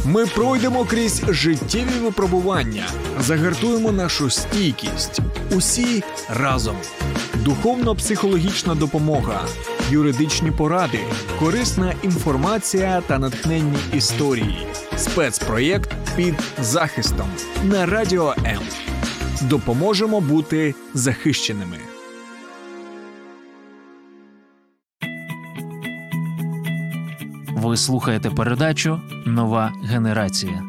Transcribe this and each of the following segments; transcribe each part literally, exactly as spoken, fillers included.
Ми пройдемо крізь життєві випробування, загартуємо нашу стійкість. Усі разом. Духовно-психологічна допомога, юридичні поради, корисна інформація та натхненні історії. Спецпроєкт «Під захистом» на Радіо М. Допоможемо бути захищеними. Ви слухаєте передачу «Нова генерація».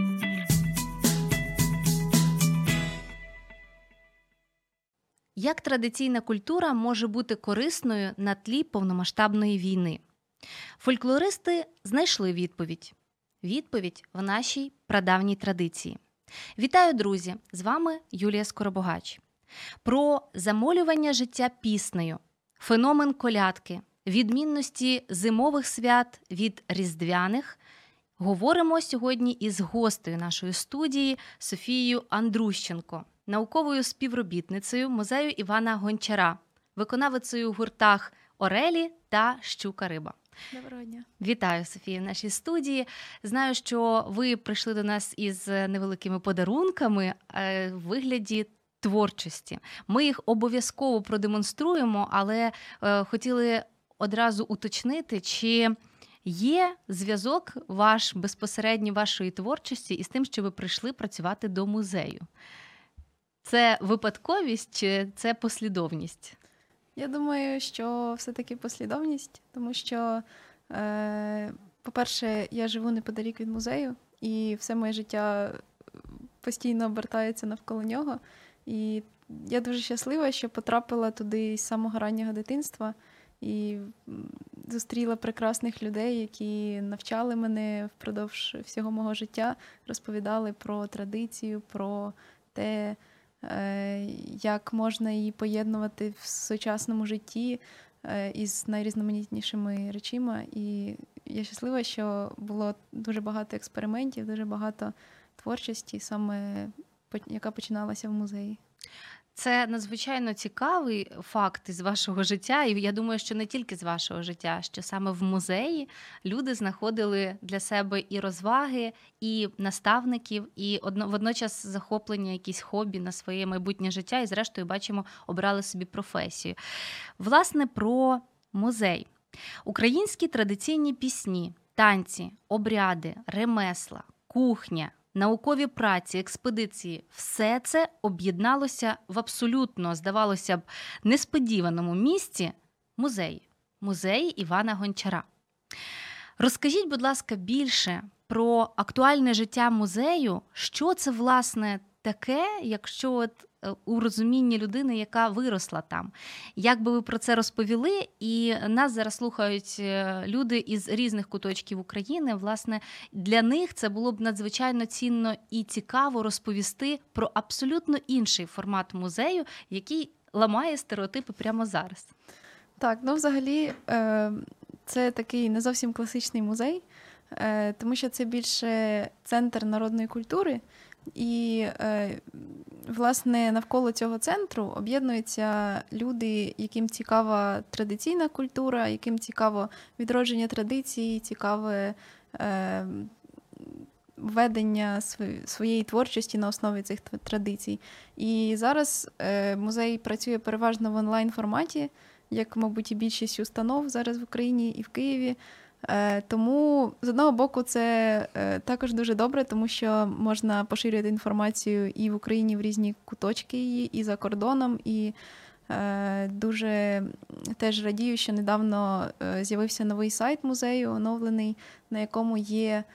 Як традиційна культура може бути корисною на тлі повномасштабної війни? Фольклористи знайшли відповідь. Відповідь в нашій прадавній традиції. Вітаю, друзі! З вами Юлія Скоробогач. Про замолювання життя піснею, феномен колядки, відмінності зимових свят від різдвяних говоримо сьогодні із гостею нашої студії Софією Андрущенко, науковою співробітницею музею Івана Гончара, виконавицею в гуртах «Орелі» та «Щука риба». Доброго дня. Вітаю, Софія, в нашій студії. Знаю, що ви прийшли до нас із невеликими подарунками в вигляді творчості. Ми їх обов'язково продемонструємо, але е, хотіли одразу уточнити, чи є зв'язок ваш, безпосередньо вашої творчості із тим, що ви прийшли працювати до музею. Це випадковість чи це послідовність? Я думаю, що все-таки послідовність, тому що, е, по-перше, я живу неподалік від музею, і все моє життя постійно обертається навколо нього. І я дуже щаслива, що потрапила туди з самого раннього дитинства і зустріла прекрасних людей, які навчали мене впродовж всього мого життя, розповідали про традицію, про те, як можна її поєднувати в сучасному житті із найрізноманітнішими речима. І я щаслива, що було дуже багато експериментів, дуже багато творчості, саме яка починалася в музеї. Це надзвичайно цікавий факт із вашого життя, і я думаю, що не тільки з вашого життя, що саме в музеї люди знаходили для себе і розваги, і наставників, і водночас захоплення, якісь хобі на своє майбутнє життя, і зрештою, бачимо, обрали собі професію. Власне, про музей. Українські традиційні пісні, танці, обряди, ремесла, кухня, наукові праці, експедиції – все це об'єдналося в абсолютно, здавалося б, несподіваному місці – музеї. Музеї Івана Гончара. Розкажіть, будь ласка, більше про актуальне життя музею, що це, власне, таке, якщо от у розумінні людини, яка виросла там. Як би ви про це розповіли? І нас зараз слухають люди із різних куточків України. Власне, для них це було б надзвичайно цінно і цікаво розповісти про абсолютно інший формат музею, який ламає стереотипи прямо зараз. Так, ну взагалі це такий не зовсім класичний музей, тому що це більше центр народної культури. І, власне, навколо цього центру об'єднуються люди, яким цікава традиційна культура, яким цікаво відродження традицій, цікаве ведення своєї творчості на основі цих традицій. І зараз музей працює переважно в онлайн-форматі, як, мабуть, і більшість установ зараз в Україні і в Києві. Тому, з одного боку, це також дуже добре, тому що можна поширювати інформацію і в Україні в різні куточки її, і за кордоном. І дуже теж радію, що недавно з'явився новий сайт музею, оновлений, на якому є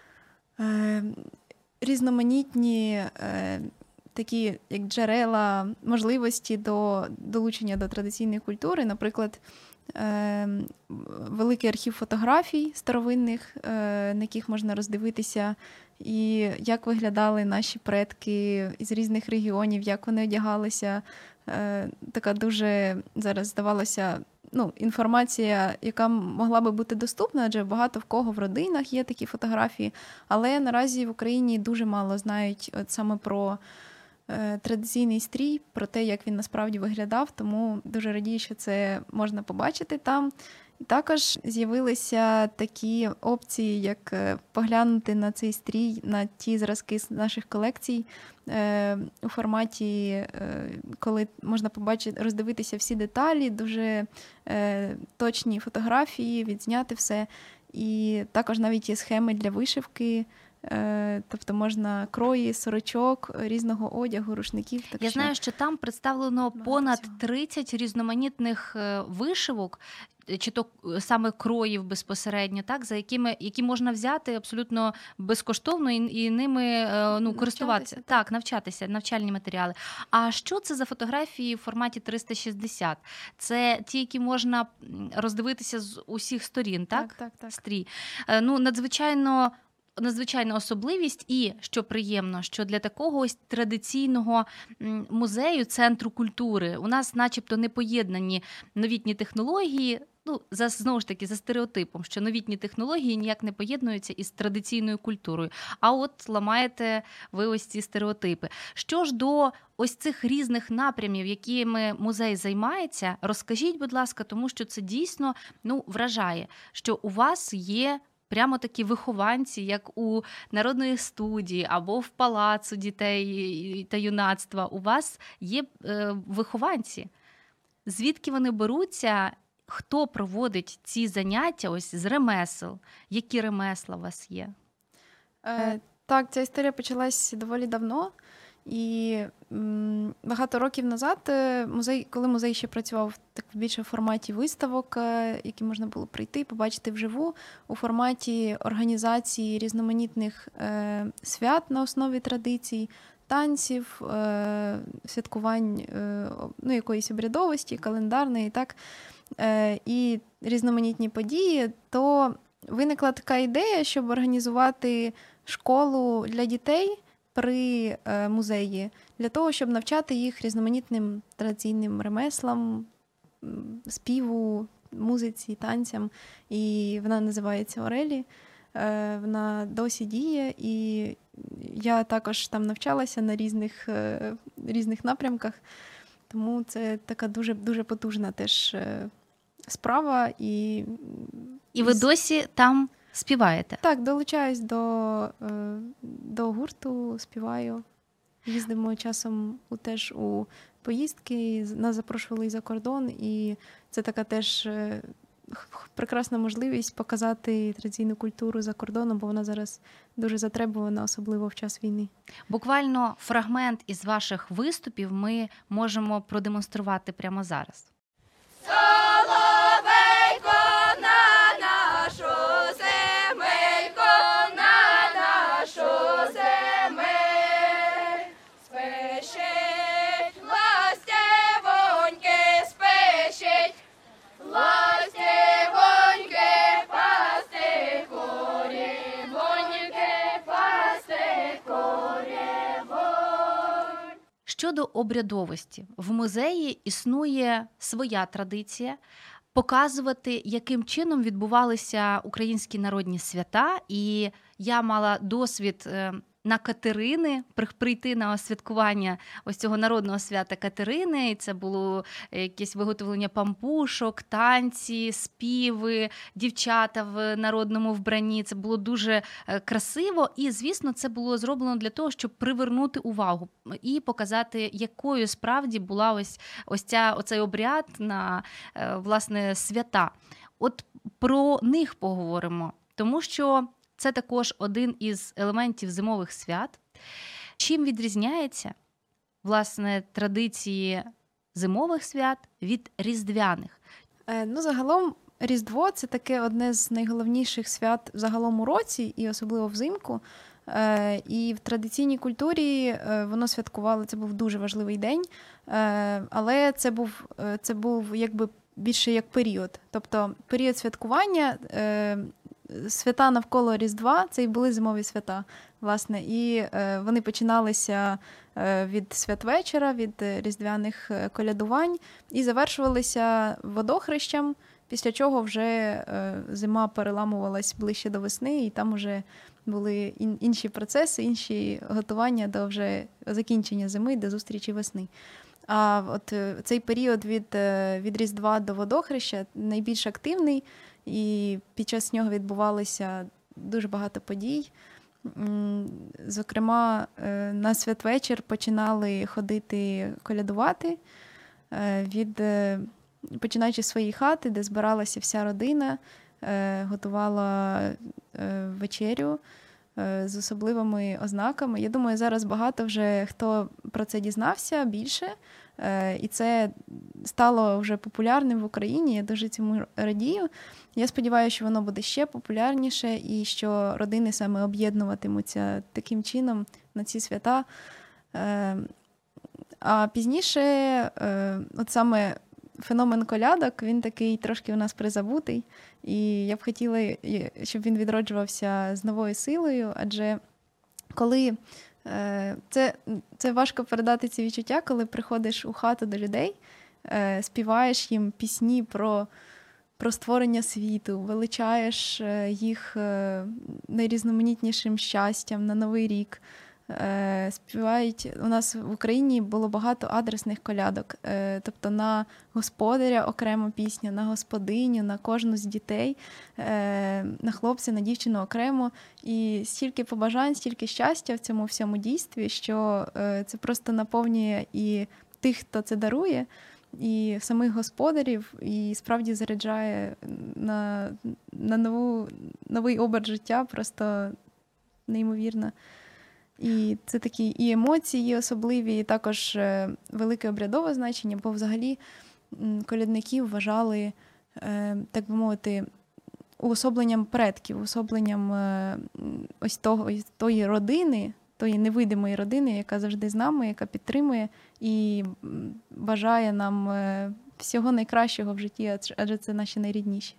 різноманітні такі як джерела можливості до долучення до традиційної культури. Наприклад, великий архів фотографій старовинних, на яких можна роздивитися, і як виглядали наші предки із різних регіонів, як вони одягалися. Така дуже, зараз здавалося, ну, інформація, яка могла би бути доступна, адже багато в кого в родинах є такі фотографії, але наразі в Україні дуже мало знають от саме про традиційний стрій, про те, як він насправді виглядав, тому дуже радію, що це можна побачити там. Також з'явилися такі опції, як е, поглянути на цей стрій, на ті зразки з наших колекцій е, у форматі, е, коли можна побачити, роздивитися всі деталі, дуже е, точні фотографії, відзняти все. І також навіть є схеми для вишивки. Е, Тобто можна крої, сорочок, різного одягу, рушників. Так Я що знаю, що там представлено багато понад всього. тридцять різноманітних е, вишивок, е, чи то е, саме кроїв безпосередньо, так, за якими які можна взяти абсолютно безкоштовно і, і ними е, ну, користуватися. так. Так, навчатися, навчальні матеріали. А що це за фотографії в форматі триста шістдесят? Це ті, які можна м, роздивитися з усіх сторін, так? Так, так, так. Стрій. Е, Ну, надзвичайно надзвичайна особливість, і, що приємно, що для такого ось традиційного м, музею, центру культури, у нас начебто не поєднані новітні технології, ну, за, знову ж таки, за стереотипом, що новітні технології ніяк не поєднуються із традиційною культурою. А от ламаєте ви ось ці стереотипи. Що ж до ось цих різних напрямів, якими музей займається, розкажіть, будь ласка, тому що це дійсно, ну, вражає, що у вас є прямо такі вихованці, як у народної студії або в палацу дітей та юнацтва. У вас є е, вихованці. Звідки вони беруться? Хто проводить ці заняття ось з ремесел? Які ремесла у вас є? Е, так, ця історія почалась доволі давно. І м, багато років назад е, музей, коли музей ще працював так більше в форматі виставок, е, які можна було прийти, побачити вживу, у форматі організації різноманітних е, свят на основі традицій, танців, е, святкувань е, ну, якоїсь обрядовості, календарної, так, е, і різноманітні події, то виникла така ідея, щоб організувати школу для дітей при е, музеї, для того, щоб навчати їх різноманітним традиційним ремеслам, м, співу, музиці, танцям. І вона називається Орелі. Е, вона досі діє, і я також там навчалася на різних, е, різних напрямках, тому це така дуже, дуже потужна теж е, справа. І, І ви досі там співаєте? Так, долучаюсь до, е, до гурту, співаю. Їздимо часом у, теж у поїздки, нас запрошували і за кордон, і це така теж е, прекрасна можливість показати традиційну культуру за кордоном, бо вона зараз дуже затребувана, особливо в час війни. Буквально фрагмент із ваших виступів ми можемо продемонструвати прямо зараз. Щодо обрядовості, в музеї існує своя традиція показувати, яким чином відбувалися українські народні свята. І я мала досвід на Катерини, прийти на святкування ось цього народного свята Катерини. І це було якесь виготовлення пампушок, танці, співи, дівчата в народному вбранні. Це було дуже красиво. І, звісно, це було зроблено для того, щоб привернути увагу і показати, якою справді була ось, ось ця, оцей обряд на, власне, свята. От про них поговоримо, тому що це також один із елементів зимових свят. Чим відрізняється, власне, традиції зимових свят від різдвяних? Е, ну, загалом, Різдво – це таке одне з найголовніших свят загалом у році, і особливо взимку. Е, і в традиційній культурі е, воно святкувало, це був дуже важливий день, е, але це був, е, це був якби більше як період. Тобто період святкування, е, свята навколо Різдва – це і були зимові свята, власне. І е, вони починалися е, від святвечора, від різдвяних колядувань і завершувалися водохрещем, після чого вже е, зима переламувалась ближче до весни, і там вже були ін- інші процеси, інші готування до вже закінчення зими, до зустрічі весни. А от цей період від, від Різдва до Водохреща найбільш активний, і під час нього відбувалося дуже багато подій. Зокрема, на святвечір починали ходити колядувати, від, починаючи з своєї хати, де збиралася вся родина, готувала вечерю з особливими ознаками. Я думаю, зараз багато вже хто про це дізнався більше, і це стало вже популярним в Україні. Я дуже цьому радію. Я сподіваюся, що воно буде ще популярніше і що родини саме об'єднуватимуться таким чином на ці свята. А пізніше, от саме феномен колядок, він такий трошки у нас призабутий, і я б хотіла, щоб він відроджувався з новою силою, адже коли це, це важко передати ці відчуття, коли приходиш у хату до людей, співаєш їм пісні про, про створення світу, величаєш їх найрізноманітнішим щастям на Новий рік. Співають, у нас в Україні було багато адресних колядок, тобто на господаря окрема пісня, на господиню, на кожну з дітей, на хлопця, на дівчину окремо. І стільки побажань, стільки щастя в цьому всьому дійстві, що це просто наповнює і тих, хто це дарує, і самих господарів, і справді заряджає на, на нову, новий образ життя, просто неймовірно. І це такі і емоції особливі, і також велике обрядове значення, бо взагалі колядників вважали, так би мовити, уособленням предків, уособленням ось того, тої родини, тої невидимої родини, яка завжди з нами, яка підтримує і бажає нам всього найкращого в житті, адже це наші найрідніші.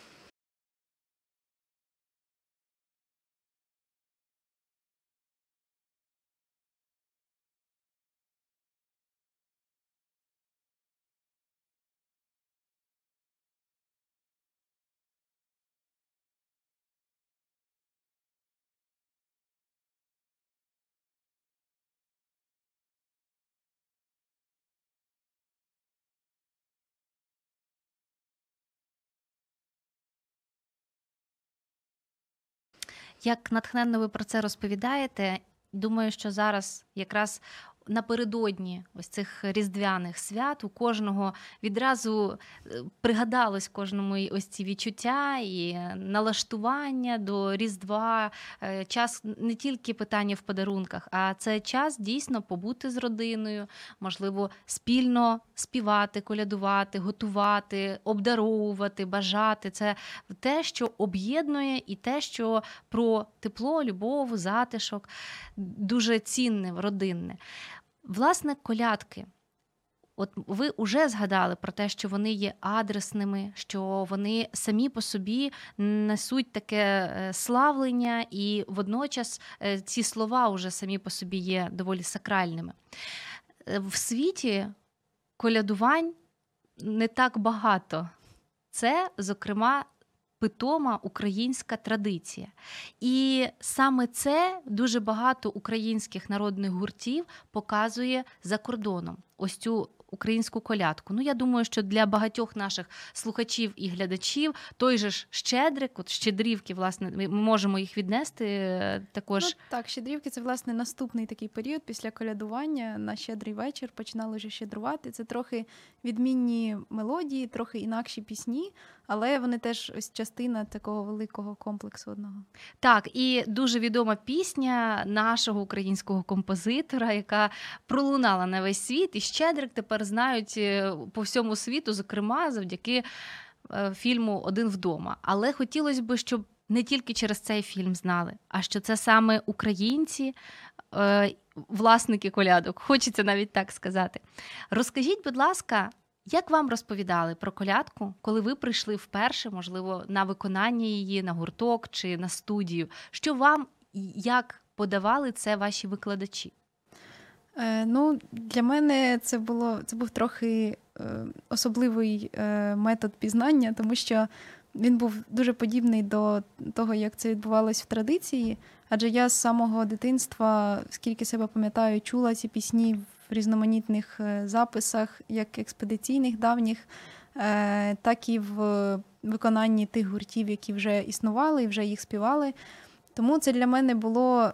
Як натхненно ви про це розповідаєте, думаю, що зараз якраз напередодні ось цих різдвяних свят у кожного відразу пригадалось кожному ось ці відчуття і налаштування до Різдва. Час не тільки питання в подарунках, а це час дійсно побути з родиною, можливо, спільно співати, колядувати, готувати, обдаровувати, бажати. Це те, що об'єднує, і те, що про тепло, любов, затишок, дуже цінне, родинне. Власне, колядки. От ви вже згадали про те, що вони є адресними, що вони самі по собі несуть таке славлення, і водночас ці слова вже самі по собі є доволі сакральними. В світі колядувань не так багато. Це, зокрема, питома українська традиція. І саме це дуже багато українських народних гуртів показує за кордоном. Ось цю українську колядку. Ну, я думаю, що для багатьох наших слухачів і глядачів той же ж Щедрик, от Щедрівки, власне, ми можемо їх віднести також. Ну, так, Щедрівки – це, власне, наступний такий період після колядування. На Щедрий вечір починали вже щедрувати. Це трохи відмінні мелодії, трохи інакші пісні, але вони теж ось частина такого великого комплексу одного. Так, і дуже відома пісня нашого українського композитора, яка пролунала на весь світ, і Щедрик тепер знають по всьому світу, зокрема, завдяки фільму «Один вдома». Але хотілося б, щоб не тільки через цей фільм знали, а що це саме українці, власники колядок. Хочеться навіть так сказати. Розкажіть, будь ласка, як вам розповідали про колядку, коли ви прийшли вперше, можливо, на виконання її, на гурток чи на студію? Що вам, як подавали це ваші викладачі? Е, ну, для мене це було, це був трохи е, особливий е, метод пізнання, тому що він був дуже подібний до того, як це відбувалось в традиції, адже я з самого дитинства, скільки себе пам'ятаю, чула ці пісні в в різноманітних записах, як експедиційних давніх, так і в виконанні тих гуртів, які вже існували і вже їх співали. Тому це для мене було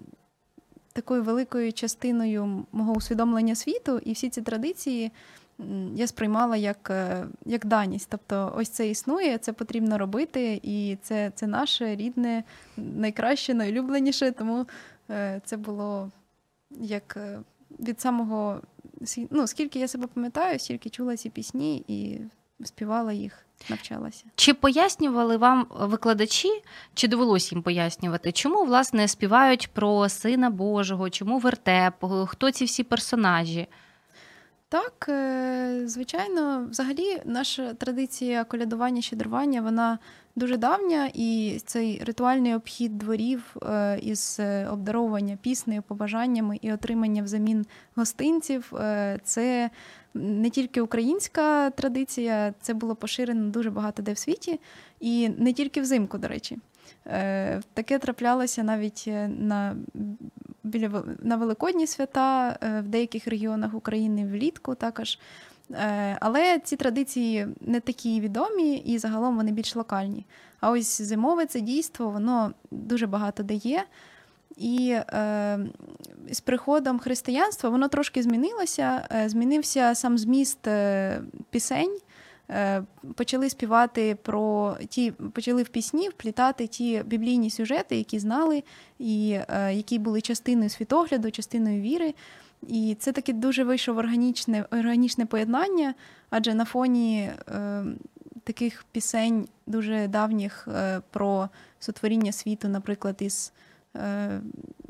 такою великою частиною мого усвідомлення світу, і всі ці традиції я сприймала як, як даність. Тобто ось це існує, це потрібно робити, і це, це наше рідне, найкраще, найулюбленіше, тому це було як від самого, ну, скільки я себе пам'ятаю, стільки чула ці пісні і співала їх, навчалася. Чи пояснювали вам викладачі, чи довелось їм пояснювати, чому, власне, співають про Сина Божого, чому вертеп, хто ці всі персонажі? Так, звичайно, взагалі наша традиція колядування, щедрування, вона дуже давня, і цей ритуальний обхід дворів із обдаровування піснею, побажаннями і отримання взамін гостинців – це не тільки українська традиція, це було поширено дуже багато де в світі, і не тільки взимку, до речі. Таке траплялося навіть на, біля, на Великодні свята в деяких регіонах України влітку також. Але ці традиції не такі відомі і загалом вони більш локальні. А ось зимове це дійство, воно дуже багато дає. І е, з приходом християнства воно трошки змінилося. Е, змінився сам зміст е, пісень. Е, почали співати про ті, почали в пісні вплітати ті біблійні сюжети, які знали, і е, які були частиною світогляду, частиною віри. І це таке дуже вийшло органічне, органічне поєднання, адже на фоні е, таких пісень дуже давніх е, про сотворіння світу, наприклад, із е,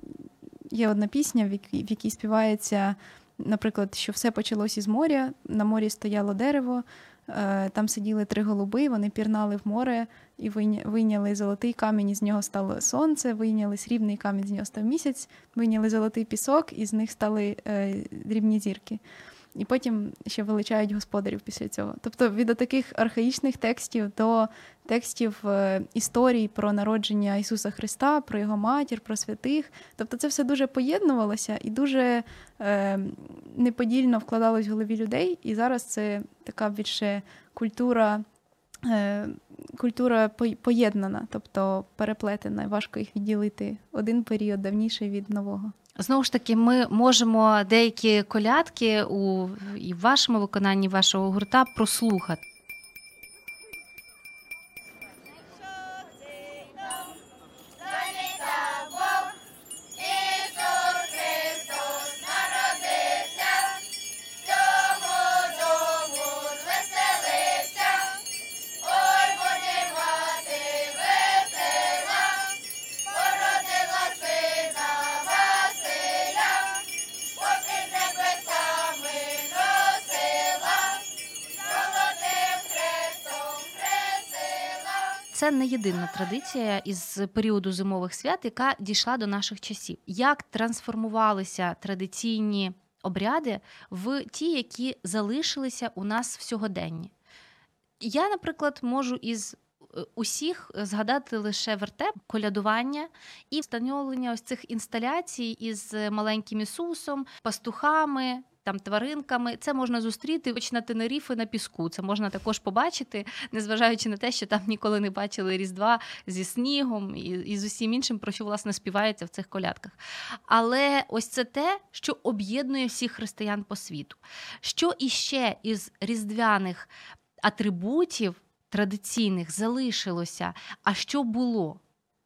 є одна пісня, в якій, в якій співається, наприклад, що все почалось із моря, на морі стояло дерево, е, там сиділи три голуби, вони пірнали в море і вийняли золотий камінь, із нього стало сонце, вийняли срібний камінь, з нього став місяць, вийняли золотий пісок, і з них стали е, дрібні зірки. І потім ще величають господарів після цього. Тобто від таких архаїчних текстів до текстів е, історій про народження Ісуса Христа, про Його матір, про святих. Тобто це все дуже поєднувалося і дуже е, неподільно вкладалось в голові людей. І зараз це така більше культура, е, культура поєднана, тобто переплетена. Важко їх відділити один період давніший від нового. Знову ж таки, ми можемо деякі колядки у і в вашому виконанні вашого гурта прослухати. Це не єдина традиція із періоду зимових свят, яка дійшла до наших часів. Як трансформувалися традиційні обряди в ті, які залишилися у нас в сьогоденні? Я, наприклад, можу із усіх згадати лише вертеп, колядування і встановлення ось цих інсталяцій із маленьким Ісусом, пастухами, там тваринками. Це можна зустріти хоч на Тенеріфі, на піску. Це можна також побачити, незважаючи на те, що там ніколи не бачили Різдва зі снігом і, і з усім іншим, про що, власне, співається в цих колядках. Але ось це те, що об'єднує всіх християн по світу. Що іще із різдвяних атрибутів традиційних залишилося, а що було?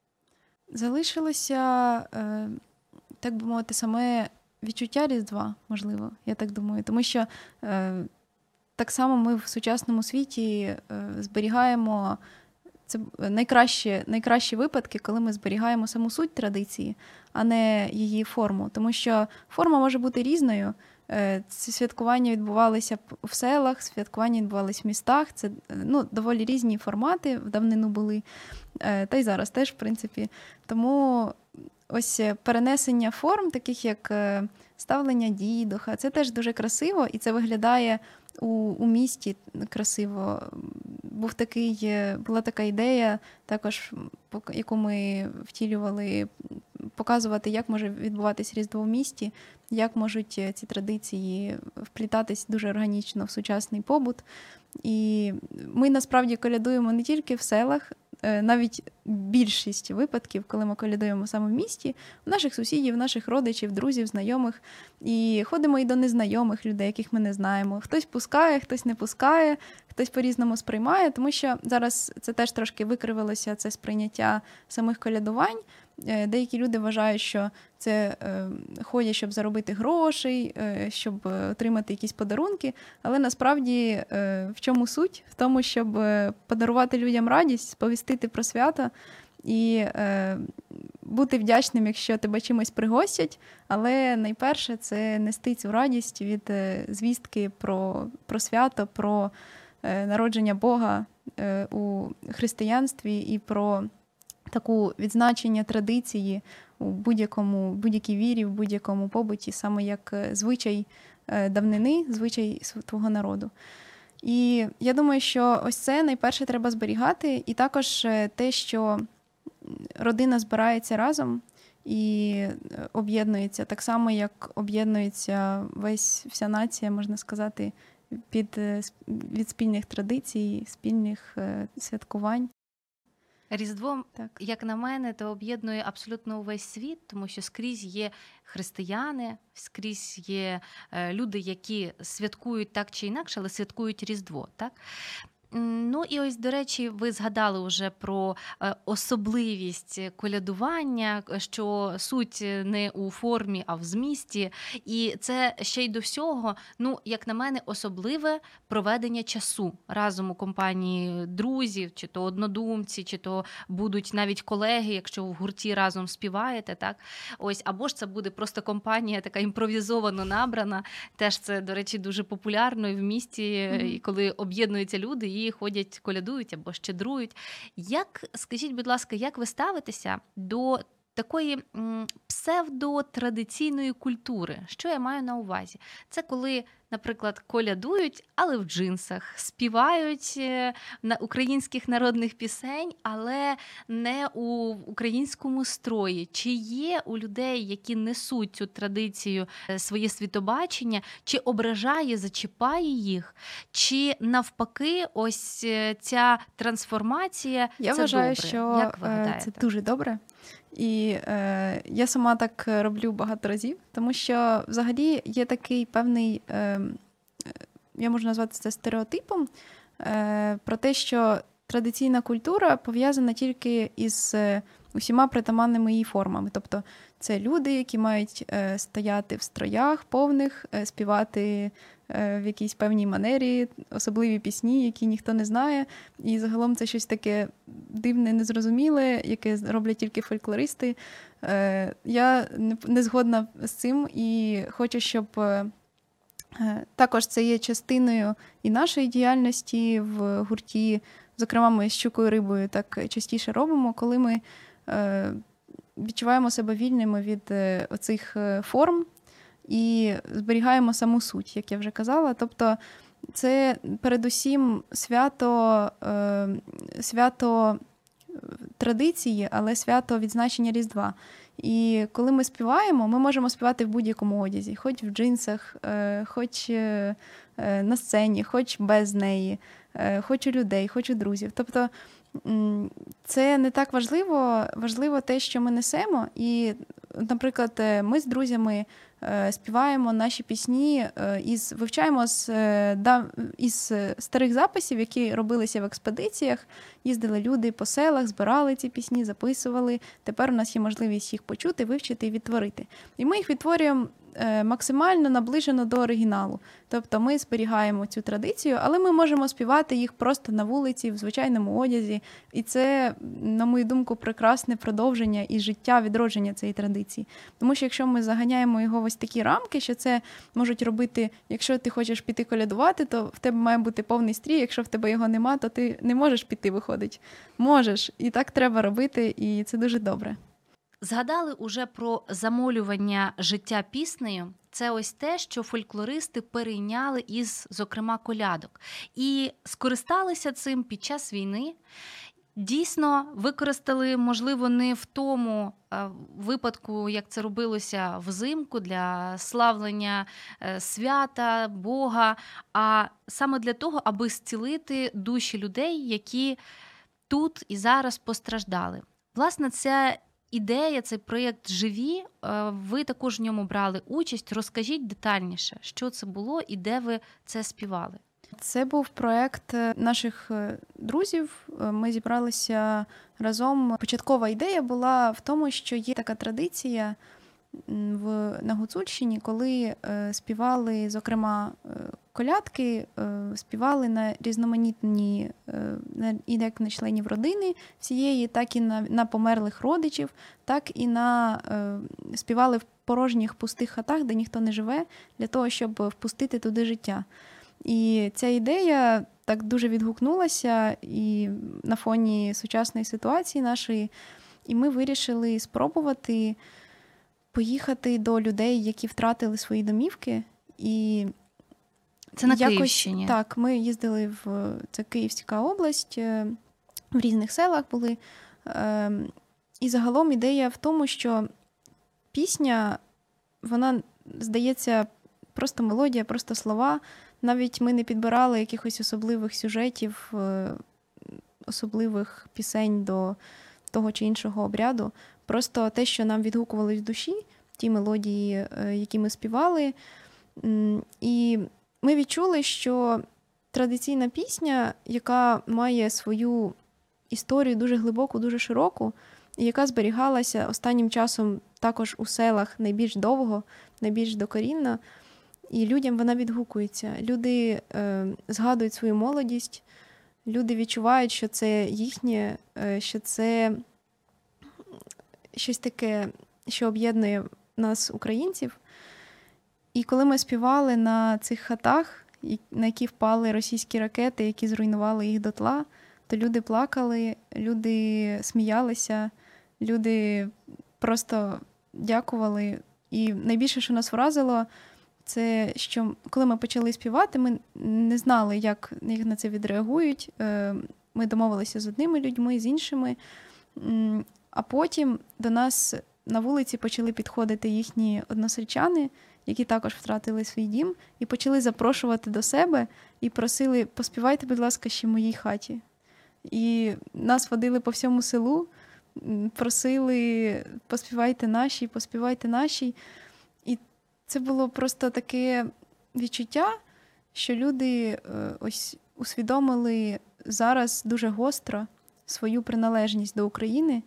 Залишилося, е, так би мовити, саме відчуття Різдва, можливо, я так думаю. Тому що е, так само ми в сучасному світі е, зберігаємо це найкращі, найкращі випадки, коли ми зберігаємо саму суть традиції, а не її форму. Тому що форма може бути різною. Ці святкування відбувалися в селах, святкування відбувалися в містах. Це ну, доволі різні формати в давнину були, та й зараз теж, в принципі. Тому ось перенесення форм, таких як ставлення дідуха, це теж дуже красиво, і це виглядає у, у місті красиво. Був такий, була така ідея, також, яку ми втілювали показувати, як може відбуватись Різдво в місті, як можуть ці традиції вплітатись дуже органічно в сучасний побут. І ми насправді колядуємо не тільки в селах, навіть більшість випадків, коли ми колядуємо саме в місті, у наших сусідів, наших родичів, друзів, знайомих. І ходимо і до незнайомих людей, яких ми не знаємо. Хтось пускає, хтось не пускає, хтось по-різному сприймає, тому що зараз це теж трошки викривилося, це сприйняття самих колядувань. Деякі люди вважають, що це е, ходять, щоб заробити грошей, е, щоб отримати якісь подарунки, але насправді е, в чому суть? В тому, щоб подарувати людям радість, сповістити про свято і е, бути вдячним, якщо тебе чимось пригостять, але найперше це нести цю радість від е, звістки про, про свято, про е, народження Бога е, у християнстві і про таку відзначення традиції у будь-якому, будь-якій вірі, в будь-якому побуті, саме як звичай давнини, звичай твого народу. І я думаю, що ось це найперше треба зберігати, і також те, що родина збирається разом і об'єднується, так само, як об'єднується весь, вся нація, можна сказати, під, від спільних традицій, спільних святкувань. Різдво, Так. як на мене, то об'єднує абсолютно увесь світ, тому що скрізь є християни, скрізь є е, люди, які святкують так чи інакше, але святкують Різдво, так? Ну і ось, до речі, ви згадали вже про особливість колядування, що суть не у формі, а в змісті. І це ще й до всього, ну, як на мене, особливе проведення часу разом у компанії друзів, чи то однодумці, чи то будуть навіть колеги, якщо в гурті разом співаєте, так? Ось, або ж це буде просто компанія така імпровізовано набрана. Теж це, до речі, дуже популярно і в місті, mm-hmm. коли об'єднуються люди і ходять, колядують або щедрують. Як, скажіть, будь ласка, як ви ставитеся до такої м, псевдотрадиційної культури? Що я маю на увазі? Це коли, наприклад, колядують, але в джинсах, співають на українських народних пісень, але не у українському строї. Чи є у людей, які несуть цю традицію, своє світобачення, чи ображає, зачіпає їх, чи навпаки ось ця трансформація – Я це вважаю, добре? що Як ви гадаєте? Це дуже добре. І е, я сама так роблю багато разів, тому що взагалі є такий певний, е, я можу назвати це стереотипом, е, про те, що традиційна культура пов'язана тільки із усіма притаманними її формами. Тобто це люди, які мають е, стояти в строях повних, е, співати е, в якійсь певній манері, особливі пісні, які ніхто не знає. І загалом це щось таке дивне, незрозуміле, яке роблять тільки фольклористи. Е, я не, не згодна з цим і хочу, щоб е, також це є частиною і нашої діяльності в гурті. Зокрема, ми з «Щукою рибою» так частіше робимо, коли ми е, відчуваємо себе вільними від е, оцих форм і зберігаємо саму суть, як я вже казала. Тобто це передусім свято, е, свято традиції, але свято відзначення Різдва. І коли ми співаємо, ми можемо співати в будь-якому одязі, хоч в джинсах, е, хоч е, на сцені, хоч без неї, е, хоч у людей, хоч у друзів. Тобто це не так важливо, важливо те, що ми несемо. І, наприклад, ми з друзями співаємо наші пісні, із, вивчаємо з, да, із старих записів, які робилися в експедиціях. Їздили люди по селах, збирали ці пісні, записували. Тепер у нас є можливість їх почути, вивчити і відтворити. І ми їх відтворюємо максимально наближено до оригіналу. Тобто ми зберігаємо цю традицію, але ми можемо співати їх просто на вулиці, в звичайному одязі. І це, на мою думку, прекрасне продовження і життя, відродження цієї традиції. Тому що якщо ми заганяємо його в ось такі рамки, що це можуть робити, якщо ти хочеш піти колядувати, то в тебе має бути повний стрій, якщо в тебе його нема, то ти не можеш піти, виходить. Можеш. І так треба робити, і це дуже добре. Згадали уже про замолювання життя піснею. Це ось те, що фольклористи перейняли із, зокрема, колядок. І скористалися цим під час війни. дійсно використали, можливо, не в тому е, випадку, як це робилося взимку для славлення е, свята, Бога, а саме для того, аби зцілити душі людей, які тут і зараз постраждали. Власне, ця ідея, цей проєкт «Живі», е, ви також в ньому брали участь. Розкажіть детальніше, що це було і де ви це співали. Це був проект наших друзів. Ми зібралися разом. Початкова ідея була в тому, що є така традиція в, на Гуцульщині, коли е, співали, зокрема, е, колядки, е, співали на різноманітні, е, на, і як на членів родини всієї, так і на, на померлих родичів, так і на е, співали в порожніх пустих хатах, де ніхто не живе, для того, щоб впустити туди життя. І ця ідея так дуже відгукнулася і на фоні сучасної ситуації нашої, і ми вирішили спробувати поїхати до людей, які втратили свої домівки. І це на якось, Київщині? Так, ми їздили в це Київська область, в різних селах були. І загалом ідея в тому, що пісня, вона, здається, просто мелодія, просто слова. Навіть ми не підбирали якихось особливих сюжетів, особливих пісень до того чи іншого обряду. Просто те, що нам відгукувалось в душі, ті мелодії, які ми співали. І ми відчули, що традиційна пісня, яка має свою історію дуже глибоку, дуже широку, і яка зберігалася останнім часом також у селах найбільш довго, найбільш докорінно, і людям вона відгукується. Люди е, згадують свою молодість, люди відчувають, що це їхнє, е, що це щось таке, що об'єднує нас, українців. І коли ми співали на цих хатах, на які впали російські ракети, які зруйнували їх дотла, то люди плакали, люди сміялися, люди просто дякували. І найбільше, що нас вразило, це, що коли ми почали співати, ми не знали, як, як на це відреагують. Ми домовилися з одними людьми, з іншими. А потім до нас на вулиці почали підходити їхні односельчани, які також втратили свій дім, і почали запрошувати до себе і просили: поспівайте, будь ласка, ще в моїй хаті. І нас водили по всьому селу, просили: поспівайте наші, поспівайте наші. І це було просто таке відчуття, що люди ось усвідомили зараз дуже гостро свою приналежність до України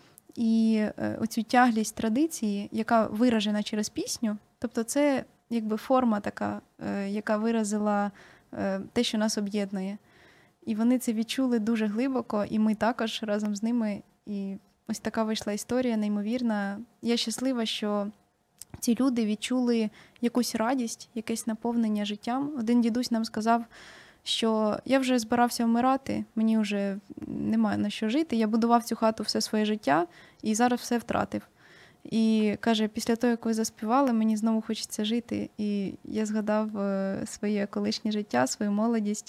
і оцю тяглість традиції, яка виражена через пісню. Тобто це якби форма така, яка виразила те, що нас об'єднує. І вони це відчули дуже глибоко, і ми також разом з ними. І ось така вийшла історія неймовірна. Я щаслива, що ці люди відчули якусь радість, якесь наповнення життям. Один дідусь нам сказав, що я вже збирався вмирати, мені вже немає на що жити, я будував цю хату все своє життя і зараз все втратив. І каже, після того, як ви заспівали, мені знову хочеться жити. І я згадав своє колишнє життя, свою молодість.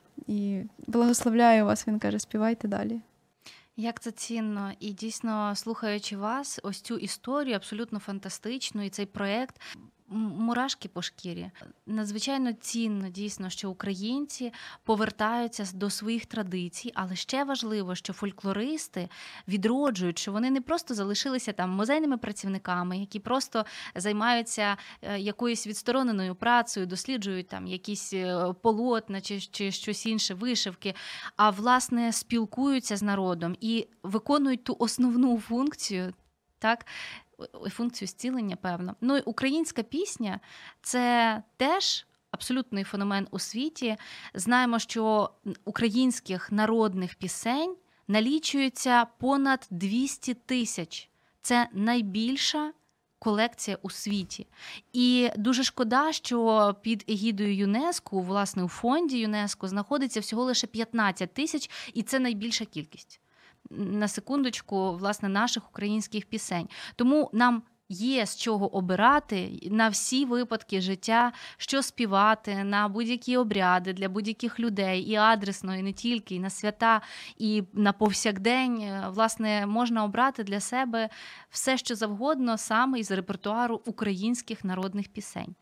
І благословляю вас, він каже, співайте далі. Як це цінно. І дійсно, слухаючи вас, ось цю історію абсолютно фантастичну, і цей проєкт, мурашки по шкірі. Надзвичайно цінно, дійсно, що українці повертаються до своїх традицій, але ще важливо, що фольклористи відроджують, що вони не просто залишилися там музейними працівниками, які просто займаються якоюсь відстороненою працею, досліджують там якісь полотна чи, чи щось інше, вишивки, а, власне, спілкуються з народом і виконують ту основну функцію, так, функцію зцілення, певно. Ну, і українська пісня – це теж абсолютний феномен у світі. Знаємо, що українських народних пісень налічується понад двісті тисяч. Це найбільша колекція у світі. І дуже шкода, що під егідою ЮНЕСКО, власне, у фонді ЮНЕСКО знаходиться всього лише п'ятнадцять тисяч, і це найбільша кількість. На секундочку, власне, наших українських пісень. Тому нам є з чого обирати на всі випадки життя, що співати, на будь-які обряди для будь-яких людей, і адресно, і не тільки, і на свята, і на повсякдень. Власне, можна обрати для себе все, що завгодно, саме із репертуару українських народних пісень.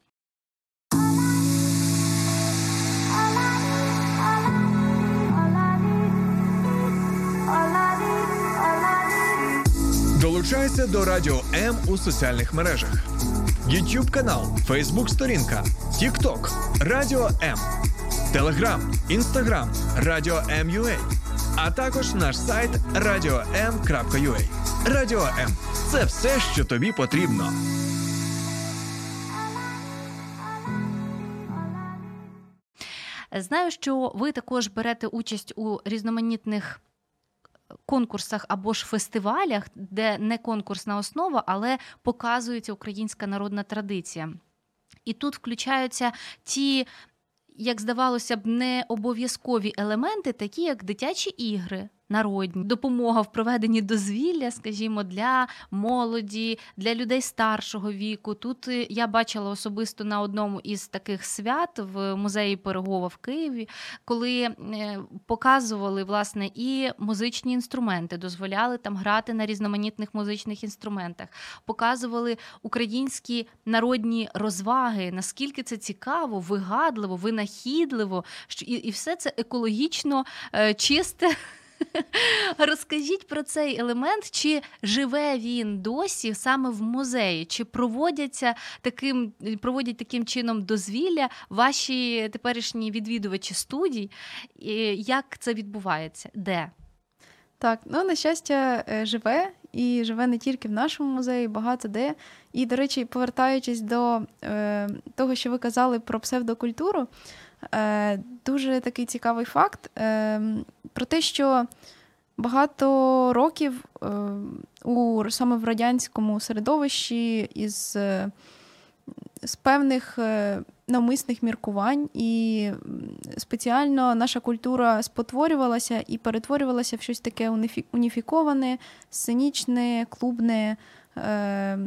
Долучайся до Радіо М у соціальних мережах. YouTube канал, Facebook сторінка, TikTok, Радіо М, Telegram, Instagram, Радіо М.ua, а також наш сайт радіо ем крапка ю а. Радіо М – це все, що тобі потрібно. Знаю, що ви також берете участь у різноманітних конкурсах або ж фестивалях, де не конкурсна основа, але показується українська народна традиція. І тут включаються ті, як здавалося б, не обов'язкові елементи, такі як дитячі ігри, народні, допомога в проведенні дозвілля, скажімо, для молоді, для людей старшого віку. Тут я бачила особисто на одному із таких свят в музеї Пирогова в Києві, коли показували, власне, і музичні інструменти, дозволяли там грати на різноманітних музичних інструментах, показували українські народні розваги, наскільки це цікаво, вигадливо, винахідливо, і, і все це екологічно чисте. Розкажіть про цей елемент, чи живе він досі саме в музеї, чи проводяться таким, проводять таким чином дозвілля ваші теперішні відвідувачі студій, як це відбувається, де? Так, ну, на щастя, живе, і живе не тільки в нашому музеї, багато де. І, до речі, повертаючись до е, того, що ви казали про псевдокультуру, е, дуже такий цікавий факт е, про те, що багато років е, у, саме в радянському середовищі із, е, з певних е, навмисних міркувань і спеціально наша культура спотворювалася і перетворювалася в щось таке уніфіковане, сценічне, клубне, е,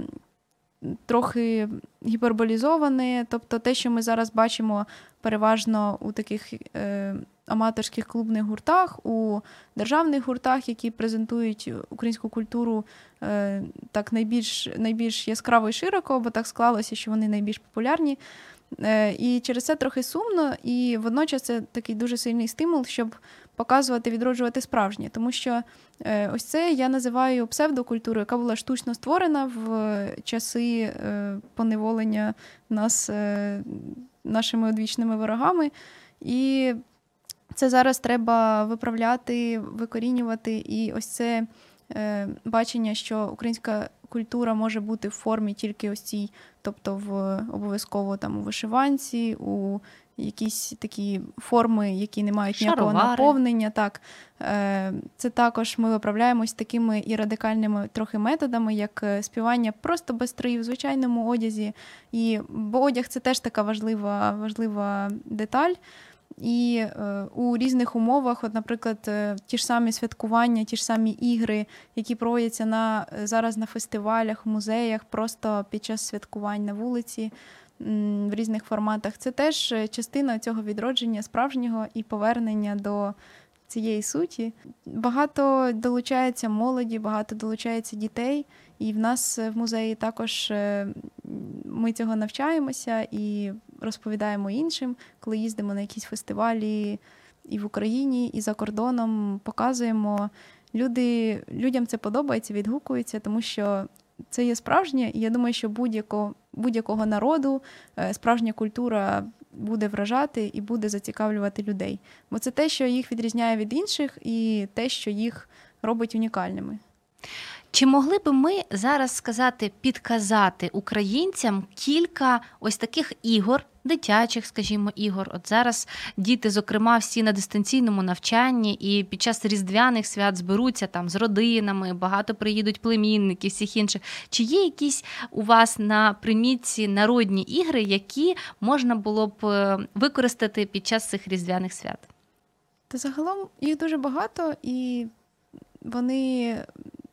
трохи гіперболізоване. Тобто те, що ми зараз бачимо переважно у таких е, аматорських клубних гуртах, у державних гуртах, які презентують українську культуру е, так найбільш, найбільш яскраво і широко, бо так склалося, що вони найбільш популярні. І через це трохи сумно, і водночас це такий дуже сильний стимул, щоб показувати, відроджувати справжнє. Тому що ось це я називаю псевдокультурою, яка була штучно створена в часи поневолення нас нашими одвічними ворогами. І це зараз треба виправляти, викорінювати. І ось це бачення, що українська культура може бути в формі тільки ось цій, тобто в обов'язково там у вишиванці, у якісь такі форми, які не мають ніякого Шаровари. наповнення. Так, це також ми виправляємось такими і радикальними трохи методами, як співання просто без строїв в звичайному одязі. І, бо одяг – це теж така важлива, важлива деталь. І е, у різних умовах, от, наприклад, е, ті ж самі святкування, ті ж самі ігри, які проводяться на, зараз на фестивалях, в музеях, просто під час святкувань на вулиці, м, в різних форматах, це теж частина цього відродження справжнього і повернення до цієї суті. Багато долучається молоді, багато долучається дітей, і в нас в музеї також е, ми цього навчаємося і розповідаємо іншим, коли їздимо на якісь фестивалі і в Україні, і за кордоном, показуємо. Люди, людям це подобається, відгукується, тому що це є справжнє, і я думаю, що будь-якого, будь-якого народу справжня культура буде вражати і буде зацікавлювати людей. Бо це те, що їх відрізняє від інших, і те, що їх робить унікальними. Чи могли би ми зараз сказати, підказати українцям кілька ось таких ігор, дитячих, скажімо, ігор? От зараз діти, зокрема, всі на дистанційному навчанні і під час різдвяних свят зберуться там з родинами, багато приїдуть племінники, всіх інших. Чи є якісь у вас на примітці народні ігри, які можна було б використати під час цих різдвяних свят? Та загалом їх дуже багато, і вони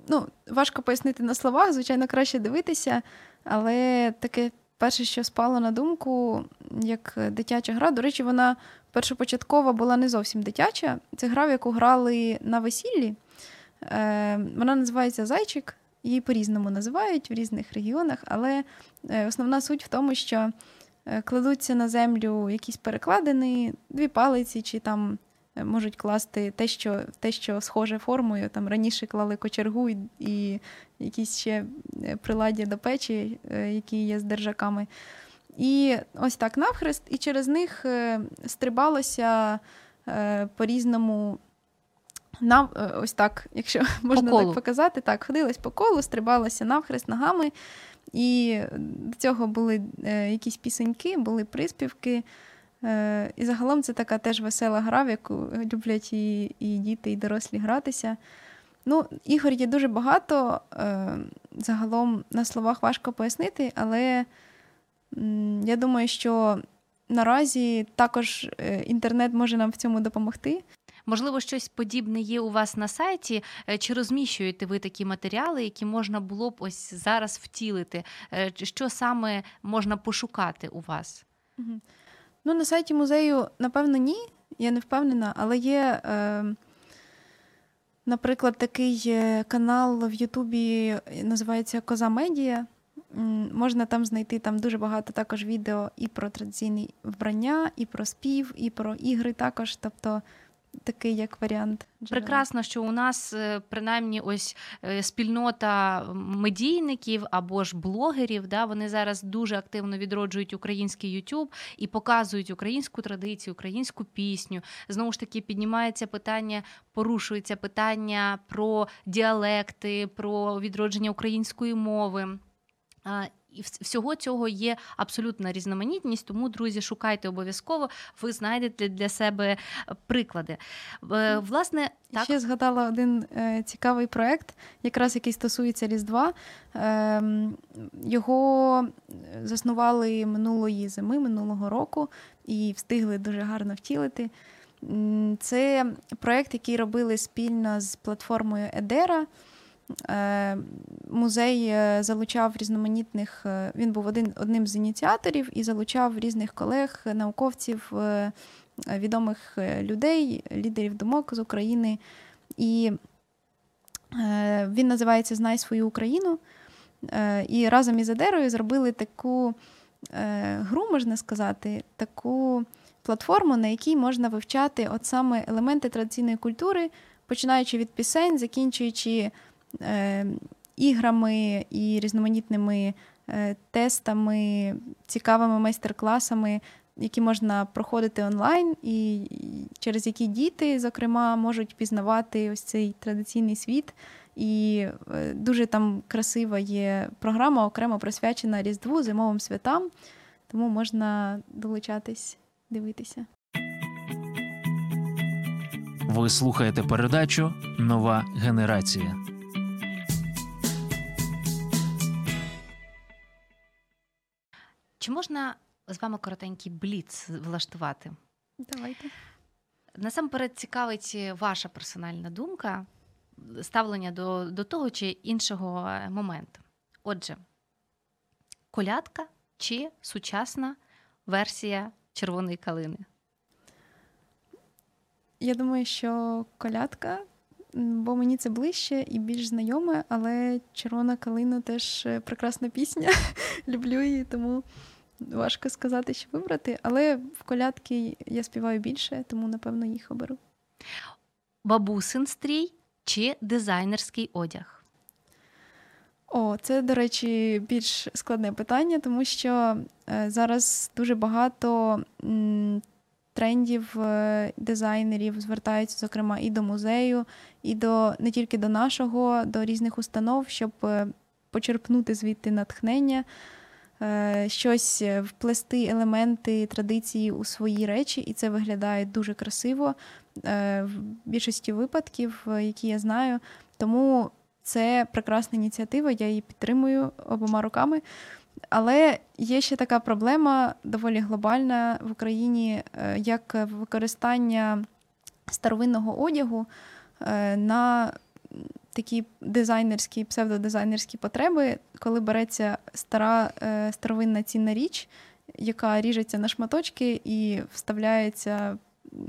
ну, важко пояснити на словах, звичайно, краще дивитися, але таке перше, що спало на думку, як дитяча гра. До речі, вона першопочаткова була не зовсім дитяча. Це гра, в яку грали на весіллі. Е, вона називається «Зайчик». Її по-різному називають в різних регіонах, але основна суть в тому, що кладуться на землю якісь перекладини, дві палиці, чи там можуть класти те, що, те, що схоже формою. Там раніше клали кочергу і, і якісь ще приладдя до печі, які є з держаками. І ось так навхрест, і через них стрибалося по-різному. На, ось так, якщо можна так показати, так, ходилось по колу, стрибалося навхрест ногами, і до цього були е, якісь пісеньки, були приспівки, е, і загалом це така теж весела гра, в яку люблять і, і діти, і дорослі гратися. Ну, ігор є дуже багато, е, загалом на словах важко пояснити, але м, я думаю, що наразі також е, інтернет може нам в цьому допомогти. Можливо, щось подібне є у вас на сайті, чи розміщуєте ви такі матеріали, які можна було б ось зараз втілити? Що саме можна пошукати у вас? Угу. Ну, на сайті музею, напевно, ні, я не впевнена, але є, е, наприклад, такий канал в Ютубі, називається «Коза Медіа». Можна там знайти там дуже багато також відео і про традиційне вбрання, і про спів, і про ігри також, тобто такий як варіант. Прекрасно, що у нас принаймні ось спільнота медійників або ж блогерів, да, вони зараз дуже активно відроджують український YouTube і показують українську традицію, українську пісню. Знову ж таки, піднімається питання, порушується питання про діалекти, про відродження української мови. І всього цього є абсолютна різноманітність, тому, друзі, шукайте обов'язково, ви знайдете для себе приклади. Власне, так. Ще згадала один е, цікавий проєкт, якраз який стосується Різдва. Е, його заснували минулої зими, минулого року, і встигли дуже гарно втілити. Це проєкт, який робили спільно з платформою Едера. Музей залучав різноманітних, він був один, одним з ініціаторів і залучав різних колег, науковців, відомих людей, лідерів думок з України. І він називається «Знай свою Україну». І разом із Едерою зробили таку гру, можна сказати, таку платформу, на якій можна вивчати от саме елементи традиційної культури, починаючи від пісень, закінчуючи Е, іграми і різноманітними е, тестами, цікавими майстер-класами, які можна проходити онлайн, і, і через які діти, зокрема, можуть пізнавати ось цей традиційний світ. І е, дуже там красива є програма, окремо присвячена Різдву, зимовим святам, тому можна долучатись, дивитися. Ви слухаєте передачу «Нова генерація». Чи можна з вами коротенький бліц влаштувати? Давайте. Насамперед цікавить ваша персональна думка, ставлення до, до того чи іншого моменту. Отже, колядка чи сучасна версія червоної калини? Я думаю, що колядка, бо мені це ближче і більш знайоме, але червона калина теж прекрасна пісня. Люблю її, тому важко сказати, що вибрати. Але в колядки я співаю більше, тому, напевно, їх оберу. Бабусин стрій чи дизайнерський одяг? О, це, до речі, більш складне питання, тому що е, зараз дуже багато м, трендів е, дизайнерів звертаються, зокрема, і до музею, і до не тільки до нашого, до різних установ, щоб е, почерпнути звідти натхнення, е, щось вплести елементи традиції у свої речі, і це виглядає дуже красиво е, в більшості випадків, які я знаю. Тому це прекрасна ініціатива, я її підтримую обома руками. Але є ще така проблема, доволі глобальна в Україні, як використання старовинного одягу на такі дизайнерські, псевдодизайнерські потреби, коли береться стара е, старовинна цінна річ, яка ріжеться на шматочки і вставляється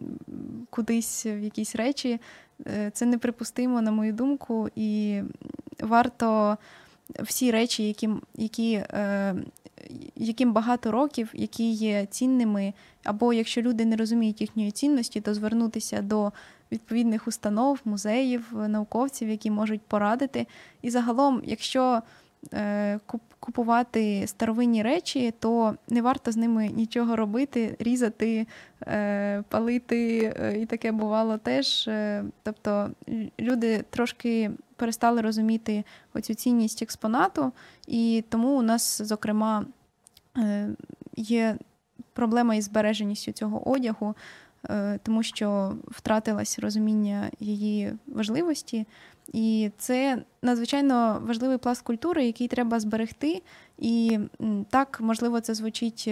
кудись в якісь речі. Це неприпустимо, на мою думку, і варто всі речі, які, які, е, яким багато років, які є цінними, або якщо люди не розуміють їхньої цінності, то звернутися до відповідних установ, музеїв, науковців, які можуть порадити. І загалом, якщо е, купувати старовинні речі, то не варто з ними нічого робити, різати, е, палити, е, і таке бувало теж. Е, тобто люди трошки перестали розуміти оцю цінність експонату, і тому у нас, зокрема, е, є проблема із збереженістю цього одягу, е, тому що втратилось розуміння її важливості. І це надзвичайно важливий пласт культури, який треба зберегти. І так, можливо, це звучить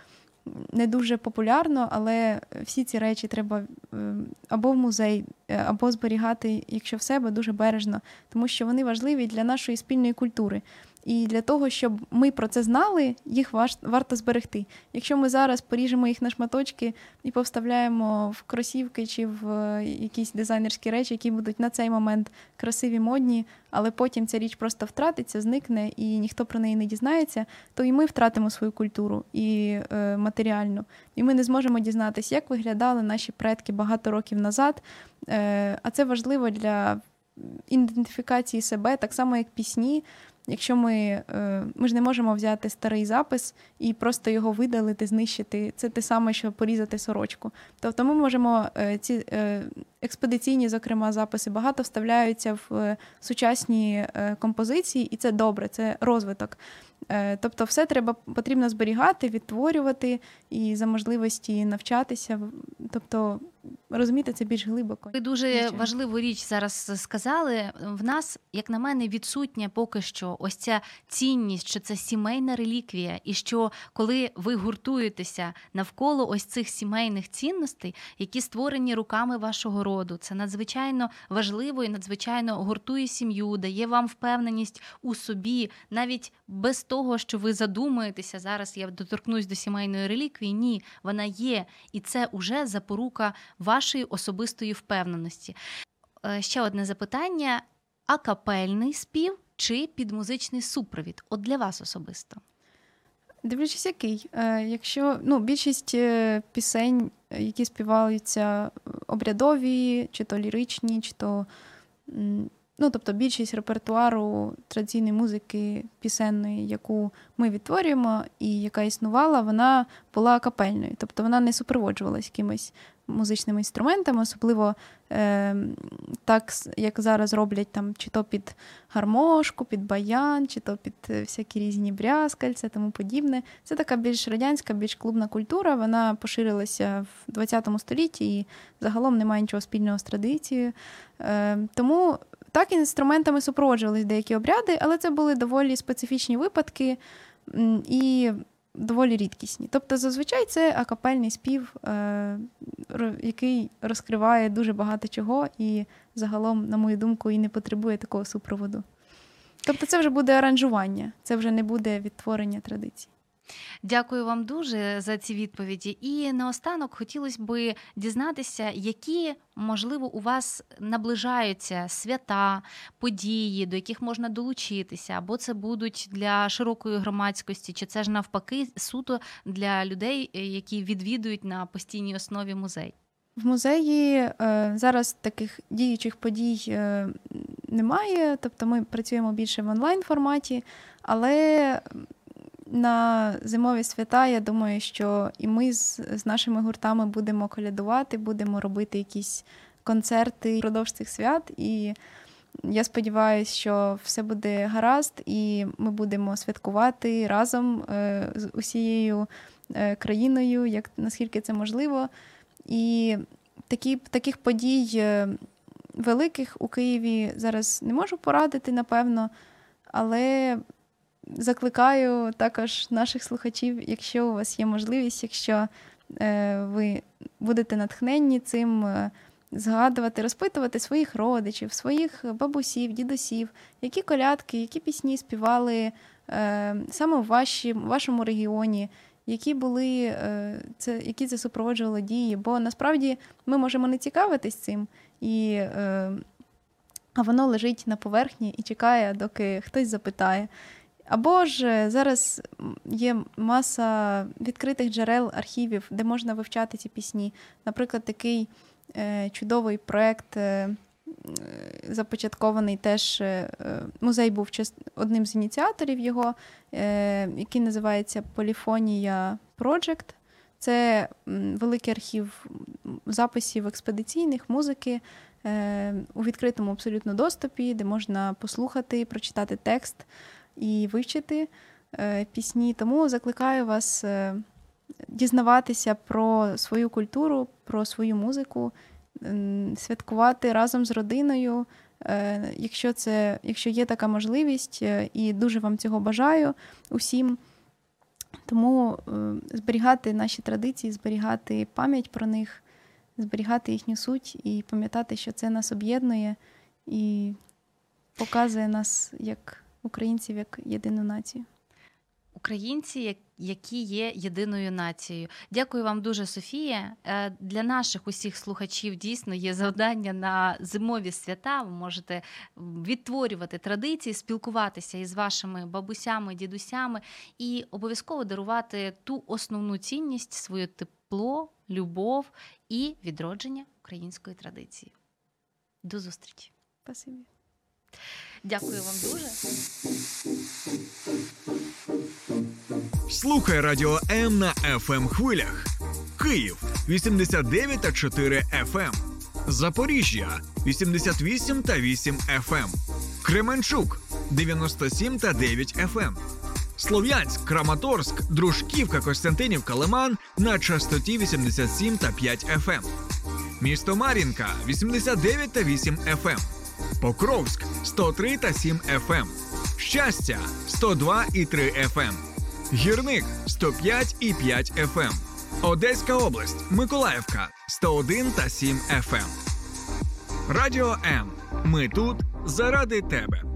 не дуже популярно, але всі ці речі треба або в музей, або зберігати, якщо в себе, дуже бережно, тому що вони важливі для нашої спільної культури. І для того, щоб ми про це знали, їх варто зберегти. Якщо ми зараз поріжемо їх на шматочки і повставляємо в кросівки чи в якісь дизайнерські речі, які будуть на цей момент красиві, модні, але потім ця річ просто втратиться, зникне і ніхто про неї не дізнається, то і ми втратимо свою культуру і е, матеріальну. І ми не зможемо дізнатися, як виглядали наші предки багато років назад. Е, а це важливо для ідентифікації себе, так само як пісні. Якщо ми, ми ж не можемо взяти старий запис і просто його видалити, знищити, це те саме, що порізати сорочку. Тобто ми можемо, ці експедиційні, зокрема, записи багато вставляються в сучасні композиції, і це добре, це розвиток. Тобто все треба, потрібно зберігати, відтворювати і за можливості навчатися, тобто розуміти це більш глибоко. Ви дуже важливу річ зараз сказали. В нас, як на мене, відсутня поки що ось ця цінність, що це сімейна реліквія, і що коли ви гуртуєтеся навколо ось цих сімейних цінностей, які створені руками вашого роду, це надзвичайно важливо і надзвичайно гуртує сім'ю, дає вам впевненість у собі, навіть без того, що ви задумуєтеся, зараз я доторкнусь до сімейної реліквії, ні, вона є, і це уже запорука вашої особистої впевненості. Ще одне запитання. Акапельний спів чи підмузичний супровід? От для вас особисто. Дивлячись, який. Якщо, ну, більшість пісень, які співаються обрядові, чи то ліричні, чи то... Ну, тобто більшість репертуару традиційної музики пісенної, яку ми відтворюємо і яка існувала, вона була акапельною. Тобто вона не супроводжувалась якимись музичними інструментами, особливо е, так, як зараз роблять там, чи то під гармошку, під баян, чи то під всякі різні брязкальця, тому подібне. Це така більш радянська, більш клубна культура, вона поширилася в ХХ столітті і загалом не має нічого спільного з традицією. Е, тому так, інструментами супроводжувались деякі обряди, але це були доволі специфічні випадки і доволі рідкісні. Тобто, зазвичай це акапельний спів, який розкриває дуже багато чого і загалом, на мою думку, і не потребує такого супроводу. Тобто це вже буде аранжування, це вже не буде відтворення традицій. Дякую вам дуже за ці відповіді. І наостанок хотілося б дізнатися, які, можливо, у вас наближаються свята, події, до яких можна долучитися, або це будуть для широкої громадськості, чи це ж навпаки суто для людей, які відвідують на постійній основі музей? В музеї е, зараз таких діючих подій е, немає, тобто ми працюємо більше в онлайн-форматі, але на зимові свята, я думаю, що і ми з, з нашими гуртами будемо колядувати, будемо робити якісь концерти впродовж цих свят. І я сподіваюся, що все буде гаразд, і ми будемо святкувати разом е, з усією е, країною, як, наскільки це можливо. І такі, таких подій е, великих у Києві зараз не можу порадити, напевно, але закликаю також наших слухачів, якщо у вас є можливість, якщо е, ви будете натхненні цим, е, згадувати, розпитувати своїх родичів, своїх бабусів, дідусів, які колядки, які пісні співали е, саме в ваші, вашому регіоні, які були, е, це, які це супроводжували дії. Бо насправді ми можемо не цікавитись цим, і, е, а воно лежить на поверхні і чекає, доки хтось запитає. Або ж зараз є маса відкритих джерел, архівів, де можна вивчати ці пісні. Наприклад, такий е, чудовий проєкт, е, започаткований теж, е, музей був част... одним з ініціаторів його, е, який називається Поліфонія Project. Це м, великий архів записів експедиційних, музики, е, у відкритому абсолютно доступі, де можна послухати, прочитати текст і вивчити е, пісні. Тому закликаю вас е, дізнаватися про свою культуру, про свою музику, е, святкувати разом з родиною, е, якщо, це, якщо є така можливість, е, і дуже вам цього бажаю усім. Тому е, зберігати наші традиції, зберігати пам'ять про них, зберігати їхню суть і пам'ятати, що це нас об'єднує і показує нас як українців, як єдину націю. Українці, які є єдиною нацією. Дякую вам дуже, Софія. Для наших усіх слухачів дійсно є завдання на зимові свята. Ви можете відтворювати традиції, спілкуватися із вашими бабусями, дідусями і обов'язково дарувати ту основну цінність, своє тепло, любов і відродження української традиції. До зустрічі. Спасибі. Дякую вам дуже. Слухай Радіо М на еф ем хвилях. Київ вісімдесят дев'ять та чотири еф ем. Запоріжжя вісімдесят вісім та вісім еф ем. Кременчук дев'яносто сім та дев'ять еф ем. Слов'янськ, Краматорськ, Дружківка, Костянтинівка, Лиман на частоті вісімдесят сім та п'ять еф ем. Місто Мар'їнка вісімдесят дев'ять та вісім еф ем. Покровськ сто три та сім еф ем. Щастя сто два і три еф ем. Гірник сто п'ять і п'ять еф ем. Одеська область, Миколаївка сто один та сім еф ем. Радіо М. Ми тут заради тебе.